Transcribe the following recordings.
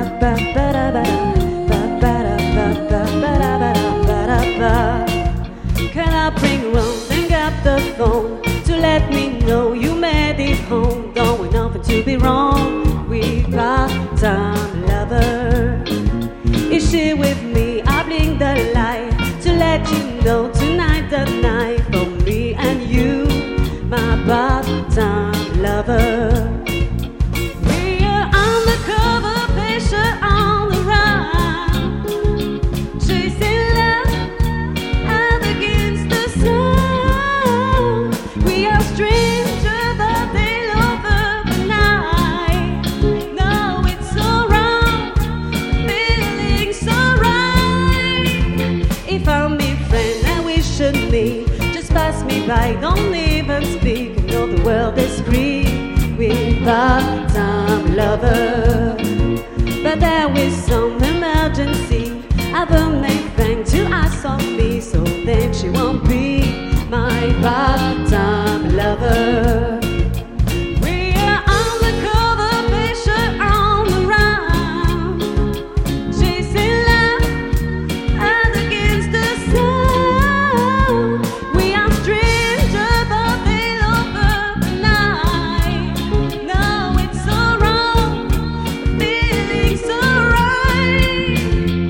Can I bring round and get the phone to let me know you made it home? Don't want nothing to be wrong with part-time lover. Is she with me? I blink the light to let you know tonight the night for me and you, my part-time lover. We're undercover patient on the run, chasing love out against the sun. We are strangers that they over the night. No, it's so wrong, feeling so right. If I'm a friend and we should meet, just pass me by, don't even speak. You know the world is free with part-time lover. But there is some emergency. I've made friend to ask of me, so then she won't be my part-time lover. We're undercover patient on the run, chasing love out against the sun. We are strangers but they over the night. No, it's so wrong, feeling so right.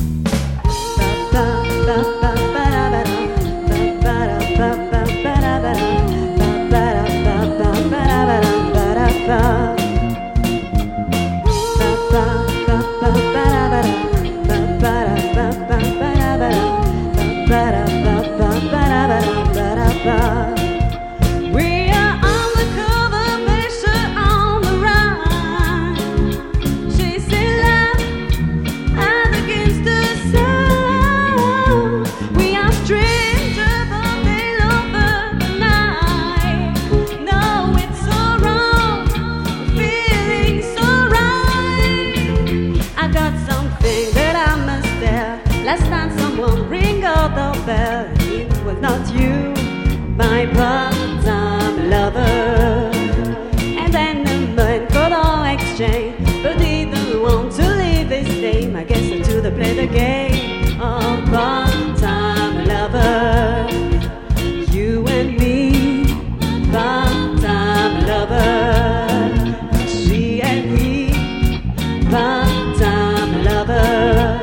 We are undercover patient on the run, chasing love out against the sun. We are strangers but they over the night. No, it's so wrong, feeling so right. I got something that I must tell. Last time someone ring out the bell, it was not you, my part-time lover. And then the man called our exchange, but didn't want to leave his name. I guess I to play the game of part-time lover. You and me, part-time lover. She and he, part-time lover.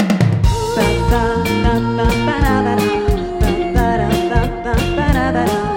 Ba ba ba ba ba ba ba ba ba ba ba ba ba.